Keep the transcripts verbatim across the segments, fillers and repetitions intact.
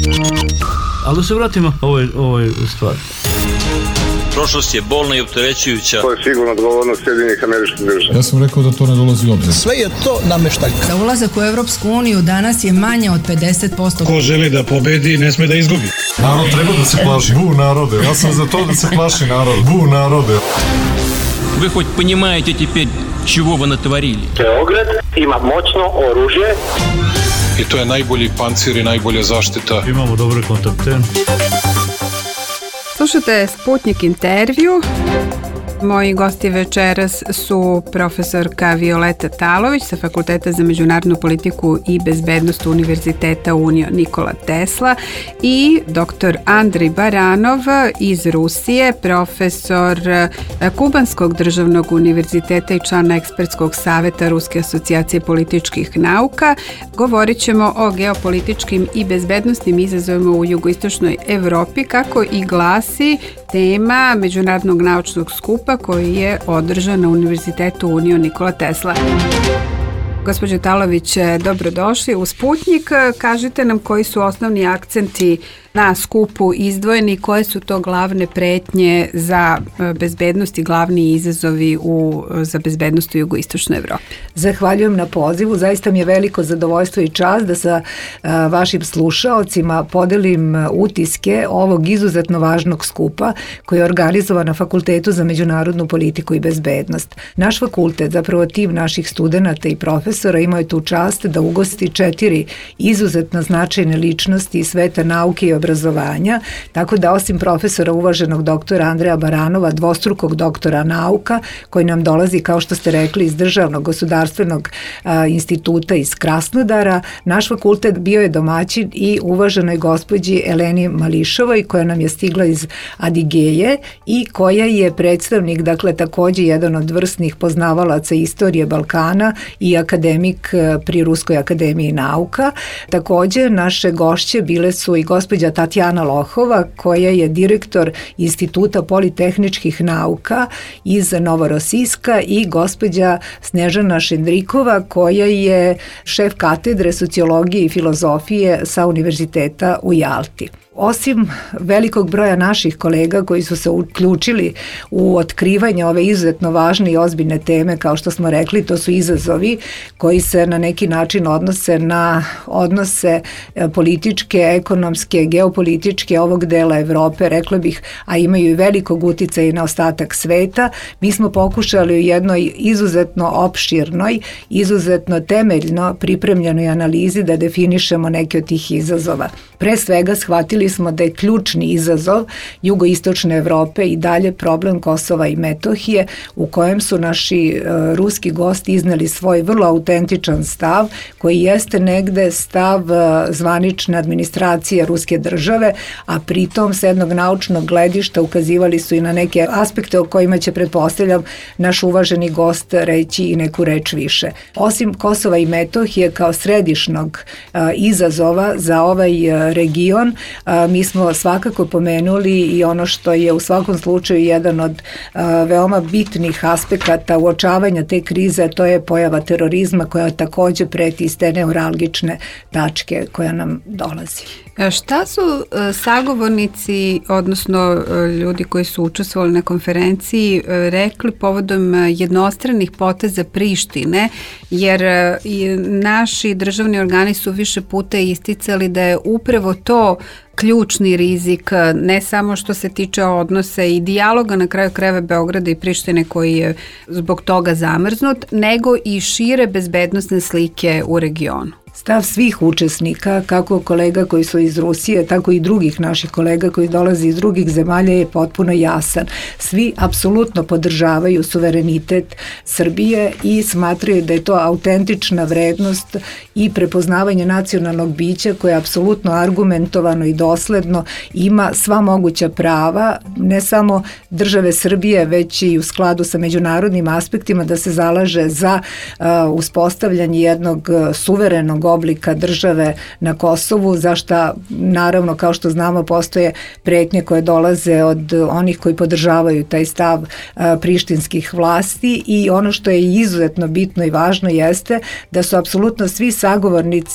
Ali da se vratimo ovoj, ovoj stvari. Prošlost je bolna i opterećujuća. To je sigurno odgovornost Sjedinjenih Američkih Država. Ja sam rekao da to ne dolazi u obzir. Sve je to nameštaljka. Da ulazak u Evropsku uniju danas je manje od pedeset posto. Ko želi da pobedi, ne sme da izgubi. Narod treba da se plaši. Bu narode. Ja sam za to da se plaši narod. Bu narode. Вы хоть понимаете теперь, чего вы натворили? Beograd ima moćno oružje. I to je najbolji pancir i najbolja zaštita. Imamo dobre kontakte. Slušate Sputnik intervju. Moji gosti večeras su profesorka Violeta Talović sa Fakulteta za međunarodnu politiku i bezbednost Univerziteta Unio Nikola Tesla i doktor Andrej Baranov iz Rusije, profesor Kubanskog državnog univerziteta i član ekspertskog saveta Ruske asocijacije političkih nauka. Govorit ćemo o geopolitičkim i bezbednostnim izazovima u jugoistočnoj Evropi, kako i glasi tema Međunarodnog naučnog skupa koji je održan na Univerzitetu Unio Nikola Tesla. Gospođo Talović, dobrodošli u Sputnik. Kažite nam koji su osnovni akcenti na skupu izdvojeni, koje su to glavne pretnje za bezbednost i glavni izazovi u, za bezbednost u jugoistočnoj Evropi. Zahvaljujem na pozivu. Zaista mi je veliko zadovoljstvo i čast da sa a, vašim slušaocima podelim utiske ovog izuzetno važnog skupa koji je organizovan na Fakultetu za međunarodnu politiku i bezbednost. Naš fakultet, zapravo tim naših studenata i profesora, imao je tu čast da ugosti četiri izuzetno značajne ličnosti iz sveta nauke i obrazovanja, tako da osim profesora uvaženog doktora Andreja Baranova, dvostrukog doktora nauka, koji nam dolazi, kao što ste rekli, iz Državnog gosudarstvenog a, instituta iz Krasnodara, naš fakultet bio je domaćin i uvaženoj gospođi Eleni Mališovoj, koja nam je stigla iz Adigeje i koja je predstavnik, dakle takođe jedan od vrsnih poznavalaca istorije Balkana i akademik pri Ruskoj akademiji nauka. Takođe, naše gošće bile su i gospođa Tatjana Lohova, koja je direktor Instituta politehničkih nauka iz Novorosiska, i gospođa Snežana Šendrikova, koja je šef katedre sociologije i filozofije sa Univerziteta u Jalti. Osim velikog broja naših kolega koji su se uključili u otkrivanje ove izuzetno važne i ozbiljne teme, kao što smo rekli, to su izazovi koji se na neki način odnose na odnose političke, ekonomske, geopolitičke ovog dela Evrope, rekla bih, a imaju i velikog uticaja i na ostatak sveta. Mi smo pokušali u jednoj izuzetno opširnoj, izuzetno temeljno pripremljenoj analizi da definišemo neke od tih izazova. Pre svega shvatili smo da je ključni izazov jugoistočne Evrope i dalje problem Kosova i Metohije, u kojem su naši uh, ruski gosti izneli svoj vrlo autentičan stav, koji jeste negde stav uh, zvanične administracije ruske države, a pritom s jednog naučnog gledišta ukazivali su i na neke aspekte o kojima će, pretpostavljam, naš uvaženi gost reći i neku reč više. Osim Kosova i Metohije kao središnog uh, izazova za ovaj uh, region, uh, mi smo svakako pomenuli i ono što je u svakom slučaju jedan od uh, veoma bitnih aspekata uočavanja te krize, to je pojava terorizma, koja takođe preti iz te neuralgične tačke koja nam dolazi. Šta su uh, sagovornici, odnosno uh, ljudi koji su učestvovali na konferenciji, uh, rekli povodom uh, jednostranih poteza Prištine, jer uh, i naši državni organi su više puta isticali da je upravo to ključni rizik, ne samo što se tiče odnosa i dijaloga na kraju krajeva Beograda i Prištine koji je zbog toga zamrznut, nego i šire bezbednosne slike u regionu. Stav svih učesnika, kako kolega koji su iz Rusije, tako i drugih naših kolega koji dolaze iz drugih zemalja, je potpuno jasan. Svi apsolutno podržavaju suverenitet Srbije i smatraju da je to autentična vrednost i prepoznavanje nacionalnog bića koje apsolutno argumentovano i dosledno ima sva moguća prava, ne samo države Srbije, već i u skladu sa međunarodnim aspektima, da se zalaže za uh, uspostavljanje jednog suverenog oblika države na Kosovu, za šta naravno, kao što znamo, postoje pretnje koje dolaze od onih koji podržavaju taj stav a, prištinskih vlasti, i ono što je izuzetno bitno i važno jeste da su apsolutno svi sagovornici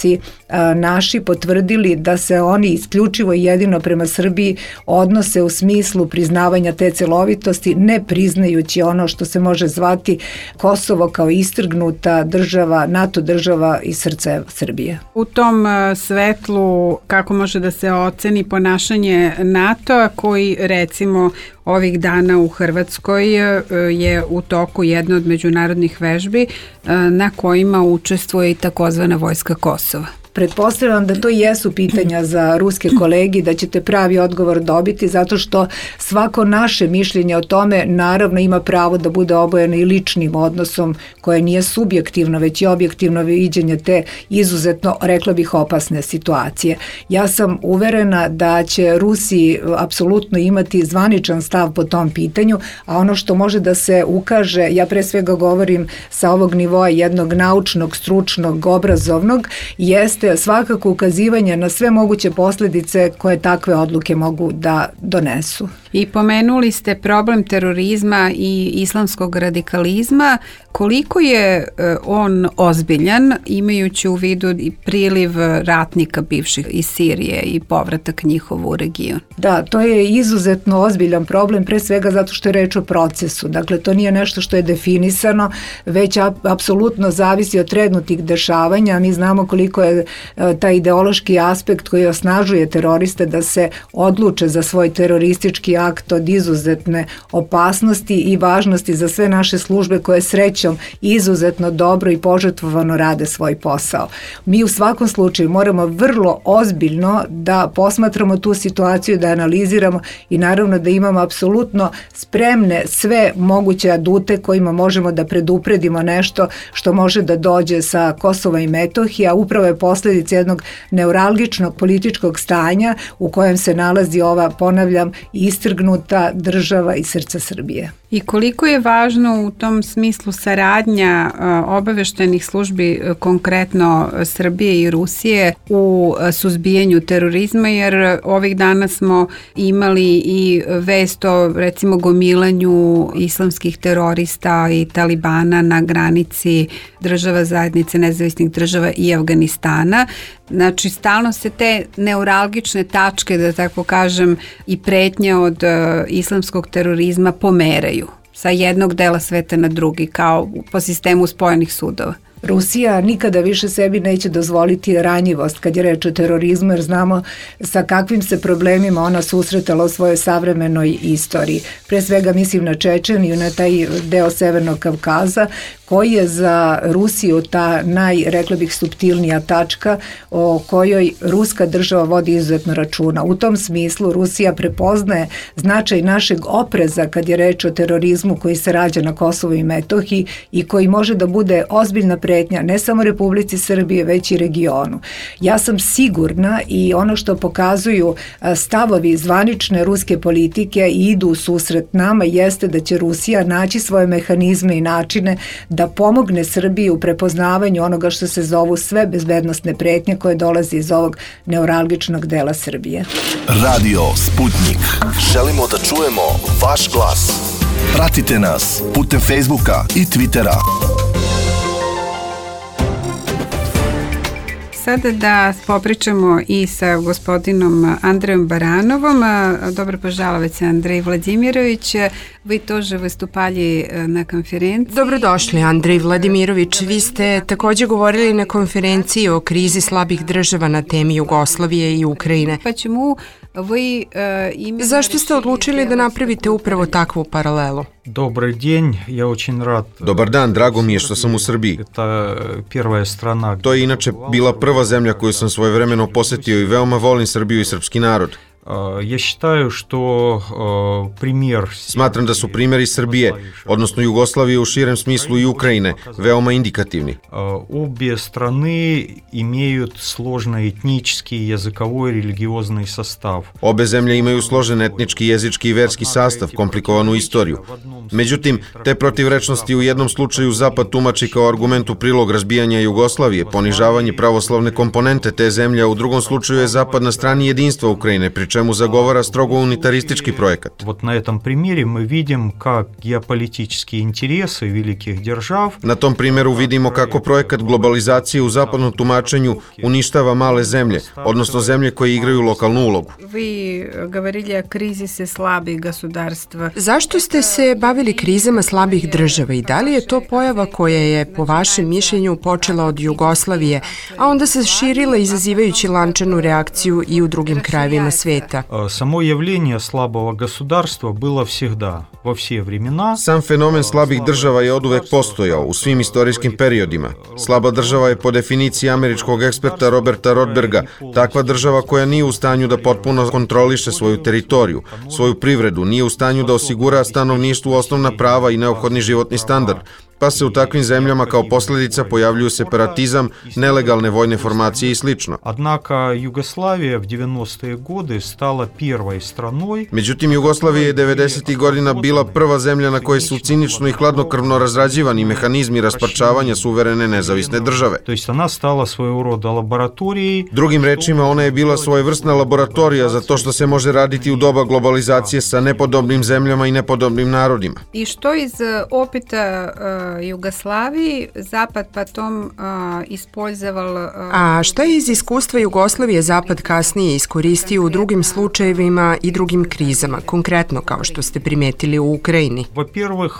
naši potvrdili da se oni isključivo i jedino prema Srbiji odnose u smislu priznavanja te celovitosti, ne priznajući ono što se može zvati Kosovo kao istrgnuta država, NATO država iz srca Srbije. U tom svetlu kako može da se oceni ponašanje NATO-a koji recimo ovih dana u Hrvatskoj je u toku jedna od međunarodnih vežbi na kojima učestvuje i takozvana vojska Kosova? Pretpostavljam da to jesu pitanja za ruske kolegi, da ćete pravi odgovor dobiti, zato što svako naše mišljenje o tome naravno ima pravo da bude obojeno i ličnim odnosom koje nije subjektivno, već i objektivno viđenje te izuzetno, rekla bih, opasne situacije. Ja sam uverena da će Rusi apsolutno imati zvaničan stav po tom pitanju, a ono što može da se ukaže, ja pre svega govorim sa ovog nivoa jednog naučnog, stručnog, obrazovnog, jeste svakako ukazivanje na sve moguće posljedice koje takve odluke mogu da donesu. I pomenuli ste problem terorizma i islamskog radikalizma. Koliko je on ozbiljan, imajući u vidu i priliv ratnika bivših iz Sirije i povratak njihovu u region? Da, to je izuzetno ozbiljan problem, pre svega zato što je reč o procesu. Dakle, to nije nešto što je definisano, već apsolutno zavisi od trenutnih dešavanja. Mi znamo koliko je taj ideološki aspekt koji osnažuje teroriste da se odluče za svoj teroristički akt od izuzetne opasnosti i važnosti za sve naše službe koje srećom izuzetno dobro i požrtvovano rade svoj posao. Mi u svakom slučaju moramo vrlo ozbiljno da posmatramo tu situaciju, da analiziramo i naravno da imamo apsolutno spremne sve moguće adute kojima možemo da predupredimo nešto što može da dođe sa Kosova i Metohije, a upravo je posljedica jednog neuralgičnog političkog stanja u kojem se nalazi ova, ponavljam, istrgnuta država iz srca Srbije. I koliko je važno u tom smislu saradnja obaveštajnih službi, konkretno Srbije i Rusije, u suzbijanju terorizma, jer ovih dana smo imali i vest o recimo gomilanju islamskih terorista i talibana na granici država zajednice nezavisnih država i Afganistana. Znači, stalno se te neuralgične tačke, da tako kažem, i pretnje od uh, islamskog terorizma pomeraju sa jednog dela sveta na drugi, kao po sistemu spojenih sudova. Rusija nikada više sebi neće dozvoliti ranjivost kad je reč o terorizmu, jer znamo sa kakvim se problemima ona susretala u svojoj savremenoj istoriji. Pre svega mislim na Čečeniju, na taj deo Severnog Kavkaza, koji je za Rusiju ta naj, rekla bih, suptilnija tačka o kojoj ruska država vodi izuzetno računa. U tom smislu Rusija prepoznaje značaj našeg opreza kad je reč o terorizmu koji se rađa na Kosovu i Metohiji i koji može da bude ozbiljna pretnja ne samo Republici Srbije, već i regionu. Ja sam sigurna i ono što pokazuju stavovi zvanične ruske politike i idu u susret nama jeste da će Rusija naći svoje mehanizme i načine da pomogne Srbiji u prepoznavanju onoga što se zovu sve bezbednosne pretnje koje dolaze iz ovog neuralgičnog dela Srbije. Radio Sputnik. Želimo da čujemo vaš glas. Pratite nas putem Facebooka i Twittera. Sada da popričamo i sa gospodinom Andrejom Baranovom. Dobro požalovec, Andrej Vladimirović. Vi тоже выступали na konferenciji. Dobrodošli, Andrej Vladimirović. Vi ste također govorili na konferenciji o krizi slabih država na temi Jugoslavije i Ukrajine. Pa čemu vi imali... Zašto ste odlučili da napravite upravo takvu paralelu? Dobar день, я очень рад. Dobar dan, drago mi je što sam u Srbiji. To je inače bila prva zemlja koju sam svojevremeno posetio i veoma volim Srbiju i srpski narod. Я считаю, что пример... Smatram da su primjeri Srbije, odnosno Jugoslavije u širem smislu i Ukrajine, veoma indikativni. Обе страны имеют сложный этнический, языковой, религиозный состав. Obe zemlje imaju složen etnički, jezički i verski sastav, komplikovanu istoriju. Međutim, te protivrečnosti u jednom slučaju Zapad tumači kao argument u prilog razbijanja Jugoslavije, ponižavanje pravoslavne komponente te zemlje, a u drugom slučaju je Zapad na strani jedinstva Ukrajine, pri čemu zagovara strogo unitaristički projekat. Вот на этом примере мы видим, как геополитические интересы великих держав. Na tom primjeru vidimo kako projekat globalizacije u zapadnom tumačenju uništava male zemlje, odnosno zemlje koje igraju lokalnu ulogu. Vi govorili o krizise slabih gospodarstva. Zašto ste se bavili krizama slabih država i da li je to pojava koja je po vašem mišljenju počela od Jugoslavije, a onda se širila izazivajući lančanu reakciju i u drugim krajevima sveta? Само явление слабого государства было всегда, во все времена. Sam fenomen slabih država je oduvek postojao u svim istorijskim periodima. Slaba država je po definiciji američkog eksperta Roberta Rodberga takva država koja nije u stanju da potpuno kontroliše svoju teritoriju, svoju privredu, nije u stanju da osigura stanovništvu osnovna prava i neophodni životni standard, pa se u takvim zemljama kao posljedica pojavljuju separatizam, nelegalne vojne formacije i slično. Однако Югославия в девяностые годы стала первой страной. Međutim, Jugoslavija je devedesetih godina bila prva zemlja na kojoj su cinično i hladnokrvno razrađivani mehanizmi rasparčavanja suverene nezavisne države. То есть она стала своего рода лабораторией. Drugim rečima, ona je bila svojevrsna laboratorija za to što se može raditi u doba globalizacije sa nepodobnim zemljama i nepodobnim narodima. I što iz opita Jugoslaviji Zapad potom uh, использовал... Uh, A šta je iz iskustva Jugoslavije Zapad kasnije iskoristio u drugim slučajevima i drugim krizama, konkretno kao što ste primetili u Ukrajini? Во-первых,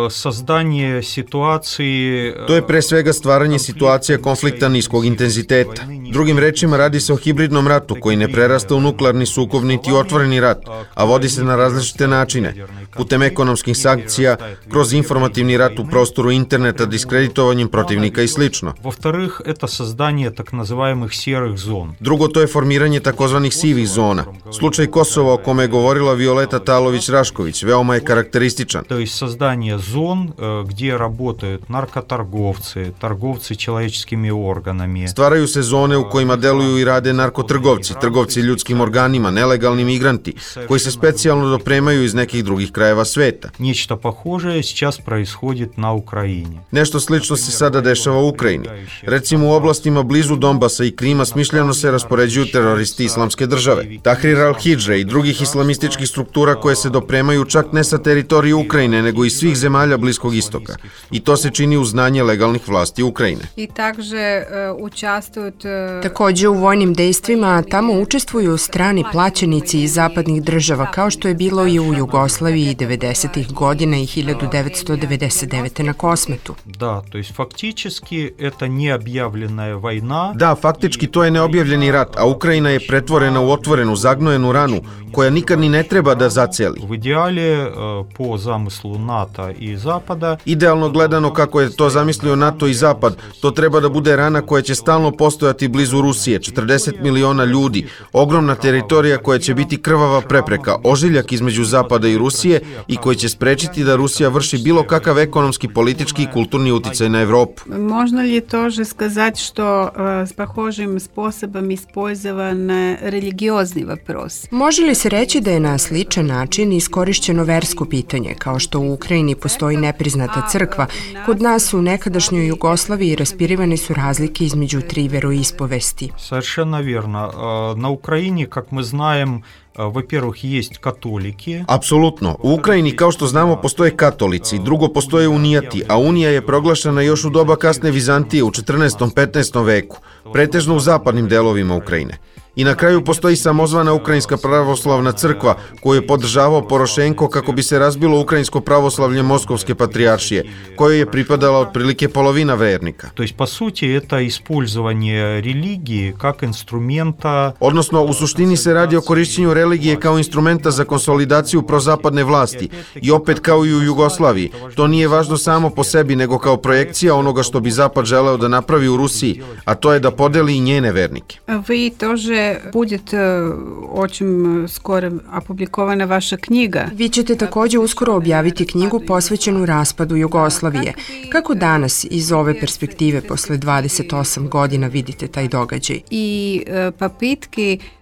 создание ситуации... To je pre svega stvaranje situacija konflikta niskog intenziteta. Drugim rečima, radi se o hibridnom ratu koji ne prerasta u nuklearni sukob niti otvoreni rat, a vodi se na različite načine, putem ekonomskih sankcija, kroz informativni rat u prostoru interneta, diskreditovanjem protivnika i slično. Во-вторых, это создание так называемых серых зон. Drugo, to je formiranje takozvanih sivih zona. Slučaj Kosova o kome je govorila Violeta Talović-Rašković veoma je karakterističan. То есть создание зон, где работают наркоторговцы, торговцы человеческими органами. Stvaraju se zone u kojima deluju i rade narkotrgovci, trgovci ljudskim organima, nelegalni migranti, koji se specijalno dopremaju iz nekih drugih krajeva sveta. Нечто похожее сейчас происходит на Украине. Nešto slično se sada dešava u Ukrajini. Recimo u oblastima blizu Donbasa i Krima smišljeno se raspoređuju teroristi islamske države. Tahrir al-Hidžre i drugih islamističkih struktura koje se dopremaju čak ne sa teritorije Ukrajine, nego i svih zemalja Bliskog istoka. I to se čini uz znanje legalnih vlasti Ukrajine. I takže uh, učestvuju... Uh... Takođe u vojnim dejstvima tamo učestvuju strani plaćenici iz zapadnih država, kao što je bilo i u Jugoslaviji devedesetih godina i hiljadu devetsto devedeset devete. na Kosmetu. Da, to jest faktički это необъявленная война. Da, faktički to je neobjavljeni rat, a Ukrajina je pretvorena u otvorenu, zagnojenu ranu, koja nikad ni ne treba da zaceli. В идеале, по замыслу НАТО и Запада, idealno gledano kako je to zamislio NATO i Zapad, to treba da bude rana koja će stalno postojati blizu Rusije, četrdeset miliona ljudi, ogromna teritorija koja će biti krvava prepreka, ožiljak između Zapada i Rusije i koji će sprečiti da Rusija vrši bilo kakav ekonomski, politički i kulturni uticaj na Evropu. Можно ли тоже сказать, что э, с похожим способом использован религиозный вопрос? Može li se reći da je na sličan način iskorišćeno versko pitanje, kao što u Ukrajini postoji nepriznata crkva, kod nas u nekadašnjoj Jugoslaviji raspirivane su razlike između tri veroispovesti? Совершенно верно. На Украине, как мы знаем, во-первых, есть католики. Apsolutno. U Ukrajini, kao što znamo, postoje katolici, drugo postoje unijati, a unija je proglašena još u doba kasne Vizantije u četrnaestom petnaestom veku, pretežno u zapadnim delovima Ukrajine. I na kraju postoji samozvana Ukrajinska pravoslavna crkva koju je podržavao Porošenko kako bi se razbilo ukrajinsko pravoslavlje Moskovske patrijaršije, kojoj je pripadala otprilike polovina vernika. To jest, po suti, это использование религии как инструмента... Odnosno, u suštini se radi o korišćenju religije kao instrumenta za konsolidaciju prozapadne vlasti. I opet kao i u Jugoslaviji, to nije važno samo po sebi, nego kao projekcija onoga što bi Zapad želeo da napravi u Rusiji, a to je da podeli i njene vernike. Vi тоже будет очень скоро опубликована ваша книга. Vi ćete takođe uskoro objaviti knjigu posvećenu raspadu Jugoslavije. Kako danas iz ove perspektive posle dvadeset osam godina vidite taj događaj? I попытки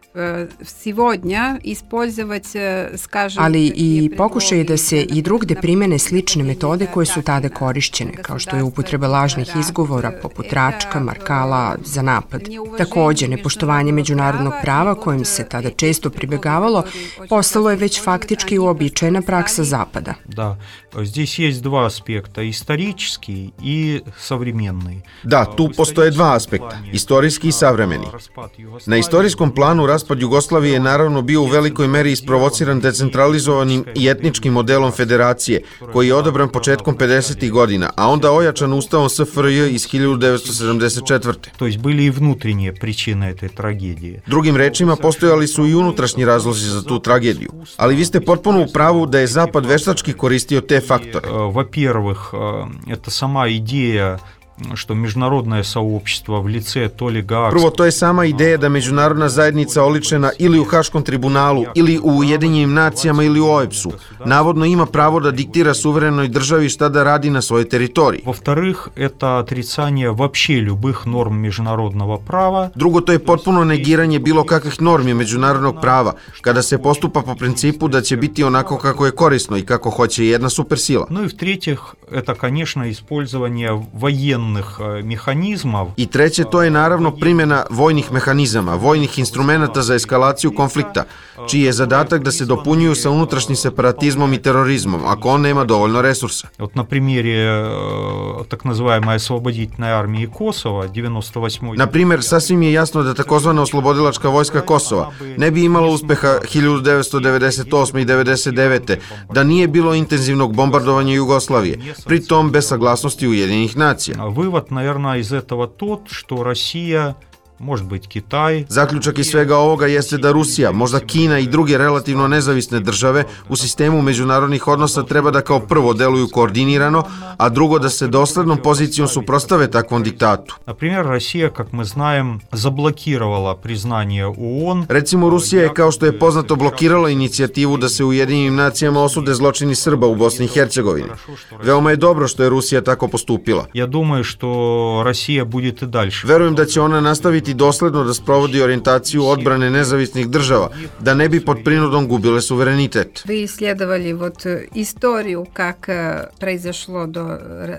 сегодня использовать, скажем... Ali i pokušaj da se i drugde primene slične metode koje su tada korišćene, kao što je upotreba lažnih izgovora poput tračka, markala za napad. Takođe, nepoštovanje međunarodnog prava kojim se tada često pribegavalo, postalo je već faktički uobičajena praksa Zapada. Da, здесь есть два аспекта, исторический и современный. Da, tu postoje dva aspekta, istorijski i savremeni. Na istorijskom planu raspad Jugoslavije je naravno bio u velikoj meri isprovociran decentralizovanim i etničkim modelom federacije, koji je odabran početkom pedesetih godina, a onda ojačan ustavom S F R J iz hiljadu devetsto sedamdeset četvrte. То есть были и внутренние причины этой трагедии. Drugim rečima, postojali su i unutrašnji razlozi za tu tragediju, ali vi ste potpuno u pravu da je Zapad veštački koristio te faktore. Во-первых, это сама идея, što međunarodno сообщество в лице то ли Гааг. Prvo, to je sama ideja da međunarodna zajednica oličena ili u Haškom tribunalu, ili u Ujedinjenim nacijama, ili u O E B S-u, navodno ima pravo da diktira suverenoj državi šta da radi na svojoj teritoriji. Во-вторых, это отрицание вообще любых норм международного права. Drugo, to je potpuno negiranje bilo kakvih normi međunarodnog prava, kada se postupa po principu da će biti onako kako je korisno i kako hoće jedna supersila. Ну и в-третьих, это, конечно, использование военных mehanizmov. I treće, to je naravno primjena vojnih mehanizama, vojnih instrumenata za eskalaciju konflikta, čiji je zadatak da se dopunjuju sa unutrašnjim separatizmom i terorizmom, ako on nema dovoljno resursa. Вот на примере так называемой освободительной армии Косово девяносто восьмой. Na primjer, sasvim je jasno da takozvana oslobodilačka vojska Kosova ne bi imala uspeha hiljadu devetsto devedeset osme i devedeset devete da nije bilo intenzivnog bombardovanja Jugoslavije, pritom bez saglasnosti Ujedinjenih nacija. Вывод, наверное, из этого тот, что Россия, может быть, Китай... Zaključak iz svega ovoga jeste da Rusija, možda Kina i druge relativno nezavisne države u sistemu međunarodnih odnosa treba da kao prvo deluju koordinirano, a drugo da se doslednom pozicijom suprotstave takvom diktatu. Например, Россия, как мы знаем, заблокировала признание ООН. Recimo, Rusija je, kao što je poznato, blokirala inicijativu da se u Ujedinjenim nacijama osude zločini Srba u Bosni i Hercegovini. Veoma je dobro što je Rusija tako postupila. Я думаю, что Россия будет и дальше. Verujem da će ona nastaviti dosledno da sprovodi orijentaciju odbrane nezavisnih država, da ne bi pod prinudom gubile suverenitet. Вы исследовали вот историю, как произошло до,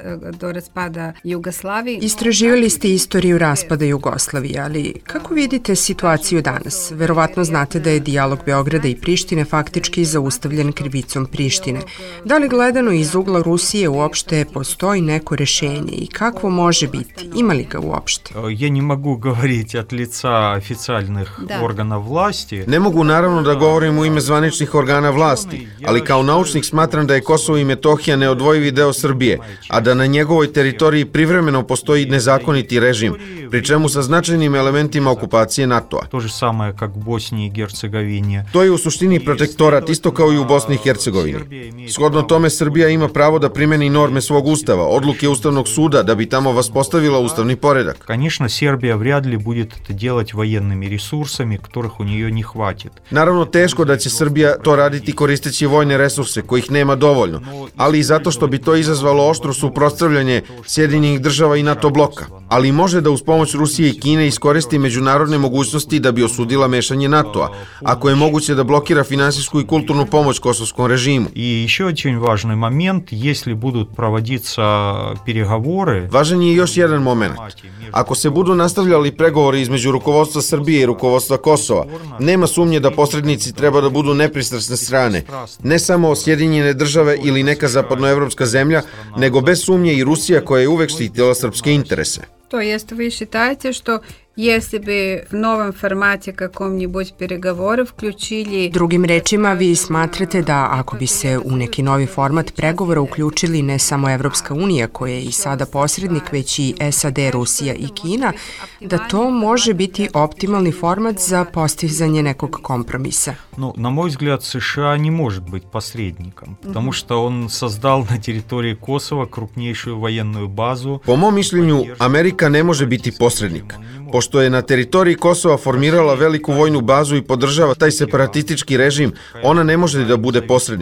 до распада Югославии. Istraživali ste istoriju raspada Jugoslavije, ali kako vidite situaciju danas? Verovatno znate da je dijalog Beograda i Prištine faktički zaustavljen krivicom Prištine. Da li gledano iz ugla Rusije uopšte postoji neko rešenje i kakvo može biti? Ima li ga uopšte? Я не могу говорить от лица официальных органов власти. Ne mogu naravno da govorim u ime zvaničnih organa vlasti, ali kao naučnik smatram da je Kosovo i Metohija neodvojivi deo Srbije, a da na njegovoj teritoriji privremeno postoji nezakoniti režim, pri čemu sa značajnim elementima okupacije NATO-a. To же самое как в Боснии и Герцеговине. To je u suštini protektorat, isto kao i u Bosni i Hercegovini. Shodno tome, Srbija ima pravo da primeni norme svog ustava, odluke Ustavnog suda, da bi tamo vaspostavila ustavni poredak. Конечно, Сербия вряд ли будет это делать военными ресурсами, которых у нее не хватит. Naravno, teško da će Srbija to raditi koristeći vojne resurse, kojih nema dovoljno, ali i zato što bi to izazvalo oštro suprotstavljanje Sjedinjenih država i NATO bloka. Ali može da uz pomoć Rusije i Kine iskoristi međunarodne mogućnosti da bi osudila mešanje NATO-a, ako je moguće da blokira finansijsku i kulturnu pomoć kosovskom režimu. И еще очень важный момент, если будут проводиться переговоры. Važan je još jedan moment. Ako se budu nastavljali pregovori između rukovodstva Srbije i rukovodstva Kosova, nema sumnje da posrednici treba da budu nepristrasne strane, ne samo Sjedinjene države ili neka zapadnoevropska zemlja, nego bez sumnje i Rusija koja je uvek štitila srpske interese. То есть вы считаете, что если бы в новом формате каком-нибудь переговоров включили... Drugim rečima, vi smatrate da ako bi se u neki novi format pregovora uključili ne samo Evropska unija, koja je i sada posrednik, već i S A D, Rusija i Kina, da to može biti optimalni format za postizanje nekog kompromisa? Ну, на мой взгляд, США не может быть посредником, потому что он создал на территории Косово крупнейшую военную базу. Po mom mišljenju, Amerika ne može biti posrednik, pošto je na teritoriji Kosova formirala veliku vojnu bazu i podržava taj separatistički režim, ona ne može da bude posrednik.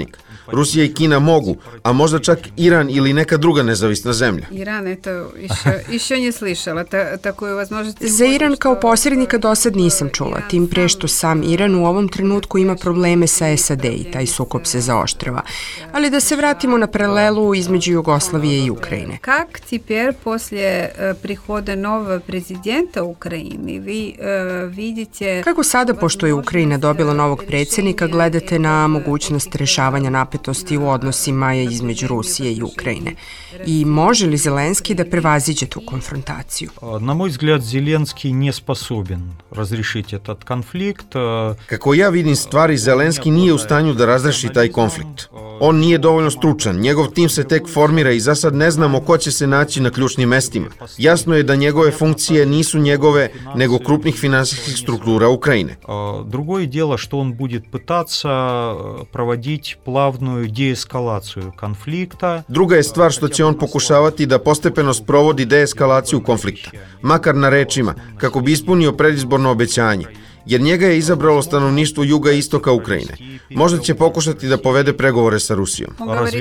Rusija i Kina mogu, a možda čak Iran ili neka druga nezavisna zemlja. Iran, eto, еще, еще не слышала ta, такую возможность. Za Iran kao posrednika do sad nisam čula, tim pre što sam Iran u ovom trenutku ima probleme sa S A D i taj sukob se zaoštrava. Ali da se vratimo na paralelu između Jugoslavije i Ukrajine. Как теперь после прихода нового президента Украины vi vidite... Kako sada, pošto je Ukrajina dobila novog predsjednika, gledate na mogućnost rešavanja napetosti u odnosima između Rusije i Ukrajine? I može li Zelenski da prevaziđe tu konfrontaciju? На мой взгляд, Зеленский не способен разрешить этот конфликт. Kako ja vidim stvari, Zelenski nije u stanju da razreši taj konflikt. On nije dovoljno stručan, njegov tim se tek formira i za sad ne znamo ko će se naći na ključnim mestima. Jasno je da njegove funkcije nisu njegove, nego krupnih finansijskih struktura Ukrajine. Другое дело, что он будет пытаться проводить плавную деэскалацию конфликта. Druga je stvar što će on pokušavati da postepeno sprovodi deeskalaciju konflikta, makar na rečima, kako bi ispunio predizborno obećanje. Jer njega je izabralo stanovništvo juga i istoka Ukrajine. Možda će pokušati da povede pregovore sa Rusijom.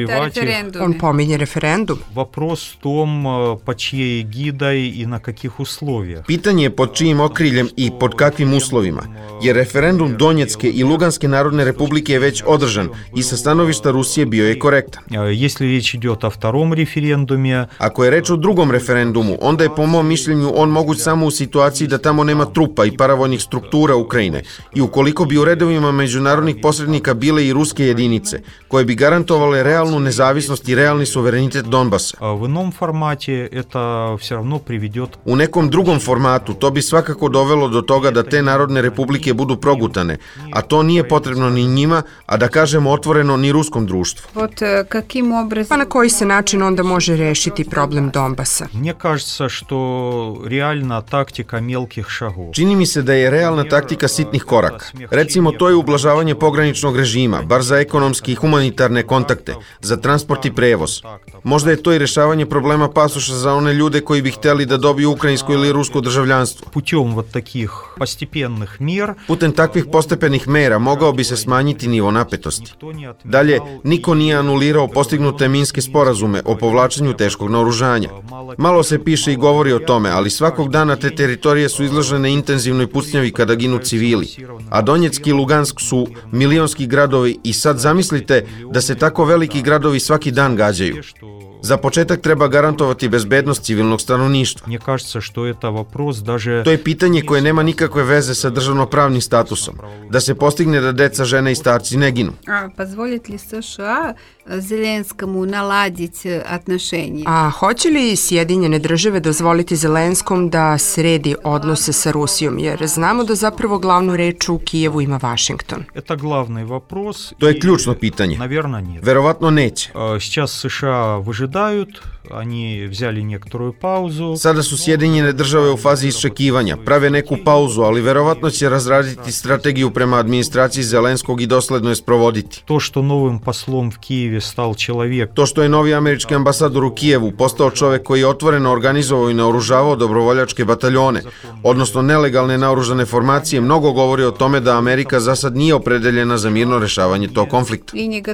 On pominje referendum. Вопрос в том, под чьей эгидой и на каких условиях. Pitanje je pod čijim okriljem i pod kakvim uslovima, jer referendum Donjecke i Luganske narodne republike je već održan i sa stanovišta Rusije bio je korektan. Если речь идет о втором референдуме, ako je reč o drugom referendumu, onda je po mom mišljenju on moguć samo u situaciji da tamo nema trupa i paravojnih struktura Ukrajine i ukoliko bi u redovima međunarodnih posrednika bile i ruske jedinice koje bi garantovale realnu nezavisnost i realni suverenitet Donbasa. В ином формате это все равно приведет... U nekom drugom formatu to bi svakako dovelo do toga da te narodne republike budu progutane, a to nije potrebno ni njima, a da kažemo otvoreno ni ruskom društvu. Pa na koji se način onda može rešiti problem Donbasa? Мне кажется, что реально тактика мелких шагов. Čini mi se da je realna taktika sitnih koraka. Recimo, to je ublažavanje pograničnog režima, bar za ekonomske i humanitarne kontakte, za transport i prevoz. Možda je to i rešavanje problema pasoša za one ljude koji bi hteli da dobiju ukrajinsko ili rusko državljanstvo. Путем вот таких постепенных мер. Putem takvih postepenih mera mogao bi se smanjiti nivo napetosti. Dalje, niko nije anulirao postignute minske sporazume o povlačenju teškog naoružanja. Malo se piše i govori o tome, ali svakog dana te teritorije su izložene intenzivnoj pucnjavi kada ginu civili. A Donjeck i Lugansk su milionski gradovi i sad zamislite da se tako veliki gradovi svaki dan gađaju. Za početak treba garantovati bezbednost civilnog stanovništva. Мне кажется, что это вопрос даже... To je pitanje koje nema nikakve veze sa državnopravnim statusom. Da se postigne da deca, žene i starci ne ginu. A позволит ли США Zelenskому naladiti отношения? A hoće li Sjedinjene države dozvoliti Zelenskom da sredi odnose sa Rusijom, jer znamo da zapravo glavnu reč u Kijevu ima Vašington? Это главный вопрос. To je ključno pitanje. Наверное, нет. Verovatno neće. Сейчас США выжидают, они взяли некоторую паузу. Sada su Sjedinjene države u fazi iščekivanja, prave neku pauzu, ali verovatno će razraditi strategiju prema administraciji Zelenskog i dosledno je sprovoditi. To što novim poslom v Kijevu stal čovjek. To što je novi američki ambasador u Kijevu postao čovjek koji je otvoreno organizovao i naoružavao dobrovoljačke bataljone, odnosno nelegalne naoružane formacije, mnogo govori o tome da Amerika za sad nije opredeljena za mirno rešavanje tog konflikta.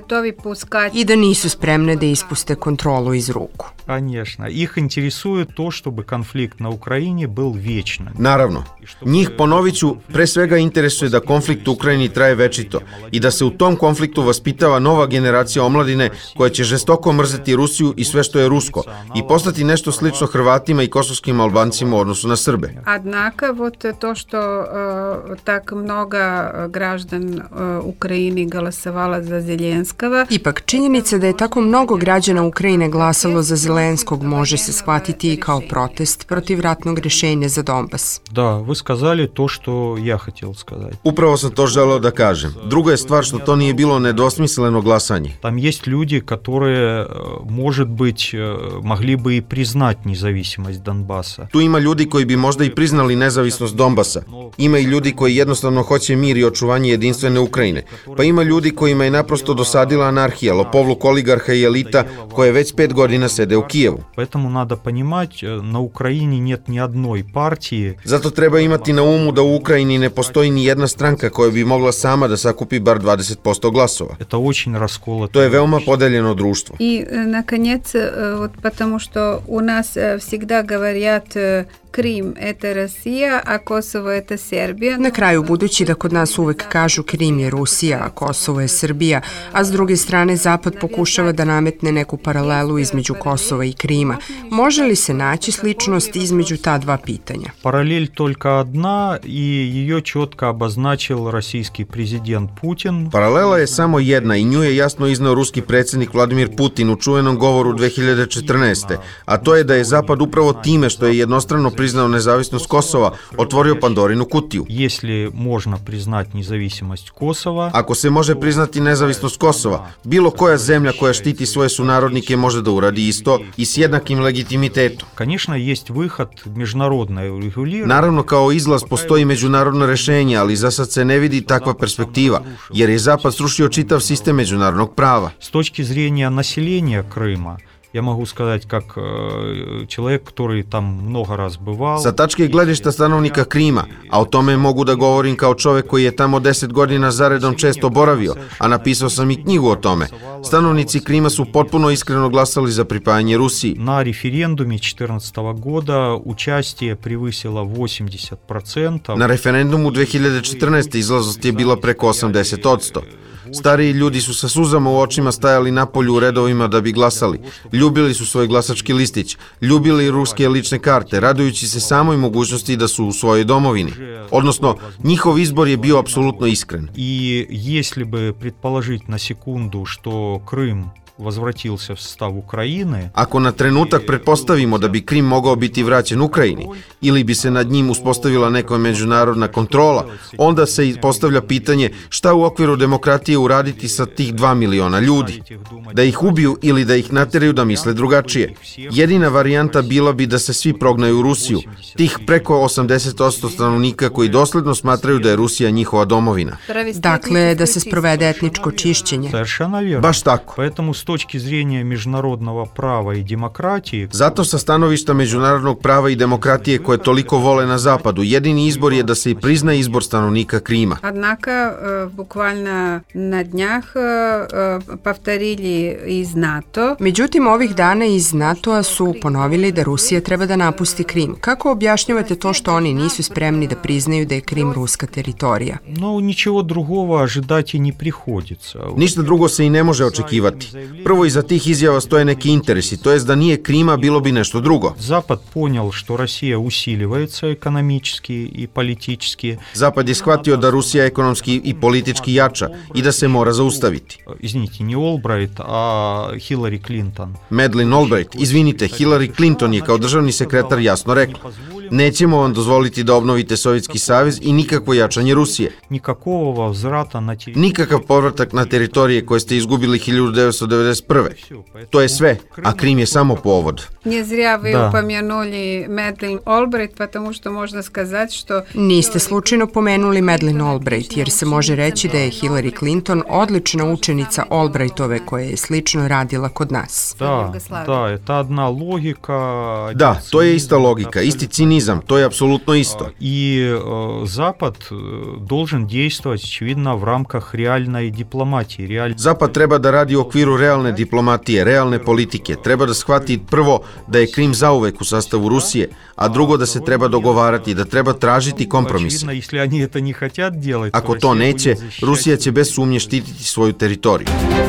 I da nisu spremne da ispuste kontrolu iz ruku. Конечно. Их интересует то, чтобы конфликт на Украине был вечным. Naravno. Njih, ponovit ću, pre svega interesuje da konflikt u Ukrajini traje večito i da se u tom konfliktu vaspitava nova generacija omladine koja će žestoko mrzeti Rusiju i sve što je rusko i postati nešto slično Hrvatima i kosovskim Albancima u odnosu na Srbe. Однако вот то, что uh, так много граждан uh, Украины голосовало за Зеленского. Ipak, činjenica da je tako mnogo građana Ukrajine glasalo za Zelenskog može se shvatiti i kao protest protiv ratnog rešenja za Donbas. Da, vi сказали to što ja хотел сказать. Upravo sam to želeo da kažem. Druga je stvar što to nije bilo nedvosmisleno glasanje. Там есть люди, которые, может быть, могли бы и признать независимость Донбасса. Tu ima ljudi koji bi možda i priznali nezavisnost Donbasa. Ima i ljudi koji jednostavno hoće mir i očuvanje jedinstvene Ukrajine. Pa ima ljudi kojima je naprosto dosadila anarhija, lopovluk oligarha i elita koje već pet godina sede u Kijevu. Поэтому надо понимать, на Украине нет ни одной партии. Zato treba imati na umu da u Ukrajini ne postoji ni jedna stranka koja bi mogla sama da sakupi bar dvadeset posto glasova. Это очень расколото. To je veoma podeljeno društvo. И, наконец, вот потому что у нас всегда говорят Krim это Rusija, a Kosovo это Serbija. Na kraju, budući da kod nas uvek kažu Krim je Rusija, a Kosovo je Srbija, a s druge strane Zapad pokušava da nametne neku paralelu između Kosova i Krima, može li se naći sličnost između ta dva pitanja? Параллель только одна, и ее четко обозначил российский президент Путин. Paralela je samo jedna i nju je jasno iznao ruski predsjednik Vladimir Putin u čuvenom govoru dve hiljade četrnaeste. A to je da je Zapad upravo time što je jednostrano priznao nezavisnost Kosova, otvorio Pandorinu kutiju. Если можно признать независимость Косово, ako se može priznati nezavisnost Kosova, bilo koja zemlja koja štiti svoje sunarodnike može da uradi isto i s jednakim legitimitetom. Конечно, есть выход международное урегулирование. Naravno, kao izlaz postoji međunarodno rešenje, ali za sad se ne vidi takva perspektiva, jer je Zapad srušio čitav sistem međunarodnog prava. С точки зрения населения Крыма, я могу сказать, как э, человек, который там много раз bывал. Sa tačke gledišta stanovnika Krima, a o tome mogu da govorim kao čovek koji je tamo deset godina zaredom često boravio, a napisao sam i knjigu o tome. Stanovnici Krima su potpuno iskreno glasali za pripajanje Rusiji. На референдуме четырнадцатого года участие превысило восемьдесят процентов. Na referendumu dve hiljade četrnaeste. izlaznost je bila preko osamdeset posto. Stariji ljudi su sa suzama u očima stajali napolju u redovima da bi glasali. Ljubili su svoj glasački listić, ljubili ruske lične karte, radujući se samoj mogućnosti da su u svojoj domovini. Odnosno, njihov izbor je bio apsolutno iskren. И если бы предположить на секунду, что Крым возвратился в состав Украины. Ako na trenutak pretpostavimo da bi Krim mogao biti vraćen Ukrajini ili bi se nad njim uspostavila neka međunarodna kontrola, onda se i postavlja pitanje šta u okviru demokratije uraditi sa tih dva miliona ljudi. Da ih ubiju ili da ih nateraju da misle drugačije. Jedina varijanta bila bi da se svi prognaju u Rusiju, tih preko osamdeset posto stanovnika koji dosledno smatraju da je Rusija njihova domovina. Dakle, da se sprovede etničko čišćenje. Baš tako. Поэтому с точки зрения международного права и демократии. Zato sa stanovišta međunarodnog prava i demokratije koje toliko vole na zapadu, jedini izbor je da se i prizna izbor stanovnika Krima. Однако, буквально на днях повторили из НАТО. Međutim, ovih dana iz NATO-a su ponovili da Rusija treba da napusti Krim. Kako objašnjavate to što oni nisu spremni da priznaju da je Krim ruska teritorija? No, ничего другого ожидать и не приходится. Ništa drugo se i ne može očekivati. Prvo, iza tih izjava stoje neki interesi, to jest da nije Krima, bilo bi nešto drugo. Запад понял, что Россия усиливается экономически и политически. Zapad je shvatio da Rusija ekonomski i politički jača i da se mora zaustaviti. Извините, не Олбрайт, а Хиллари Клинтон. Madeleine Albright, izvinite, Hillary Clinton je kao državni sekretar jasno rekla: nećemo vam dozvoliti da obnovite Sovjetski savez i nikakvo jačanje Rusije. Никакого возврата на территорию. Nikakav povratak na teritorije koje ste izgubili hiljadu devetsto devedeset prve. To je sve, a Krim je samo povod. Не зря вы Да. упомянули Madeleine Albright, потому что можно сказать, что... Niste slučajno pomenuli Madeleine Albright, jer se može reći da je Hillary Clinton odlična učenica Albrightove koja je slično radila kod nas. Да, да, это одна логика. Da, to je ista logika, isti cinizam, to je apsolutno isto. И э, Запад э, должен действовать, очевидно, в рамках реальной дипломатии. Реаль... Zapad treba da radi u okviru realne diplomatije, realne politike. Treba da shvati prvo da je Krim zauvek u sastavu Rusije, a drugo da se treba dogovarati, da treba tražiti kompromise. Очевидно, если они это не хотят делать, Ako to neće, Rusija će bez sumnje štititi svoju teritoriju.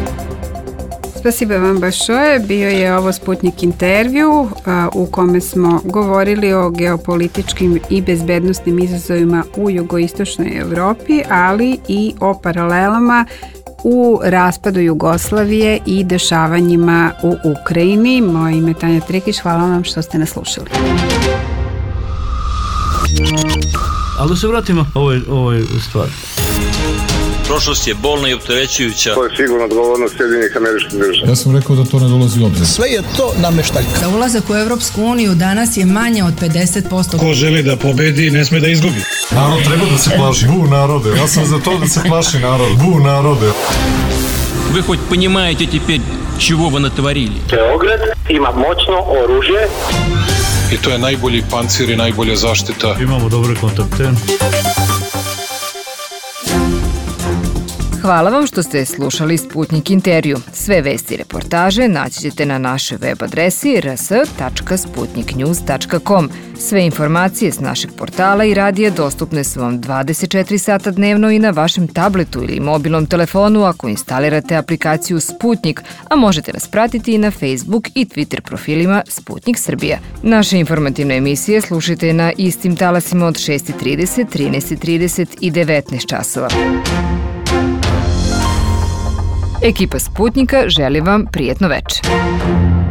Spasiba vam большое. Bio je ovo Sputnik intervju a, u kome smo govorili o geopolitičkim i bezbednostnim izazovima u jugoistočnoj Evropi, ali i o paralelama u raspadu Jugoslavije i dešavanjima u Ukrajini. Moje ime je Tanja Trikić, hvala vam što ste nas slušali. Ali da se vratimo ovoj, ovoj stvari. Prošlost je bolna i opterećujuća. To je sigurno odgovornost Sjedinjenih Američkih Država. Ja sam rekao da to ne dolazi u obzir. Sve je to nameštaljka. Za ulazak u Evropsku uniju danas je manje od pedeset posto. Ko želi da pobedi, ne sme da izgubi. Narod treba da se plaši. Bu narode. Ja sam za to da se plaši narod. Bu narode. Вы хоть понимаете теперь, чего вы натворили? Beograd ima moćno oružje. I to je najbolji pancir i najbolja zaštita. Imamo dobre kontakte. Hvala vam što ste slušali Sputnik intervju. Sve vesti i reportaže naći ćete na našoj web adresi r s tačka sputnik news tačka com. Sve informacije s našeg portala i radija dostupne su vam dvadeset četiri sata dnevno i na vašem tabletu ili mobilnom telefonu ako instalirate aplikaciju Sputnik, a možete nas pratiti i na Facebook i Twitter profilima Sputnik Srbija. Naše informativne emisije slušajte na istim talasima od šest i trideset, trinaest i trideset i devetnaest časova. Ekipa Sputnika želi vam prijetno veče.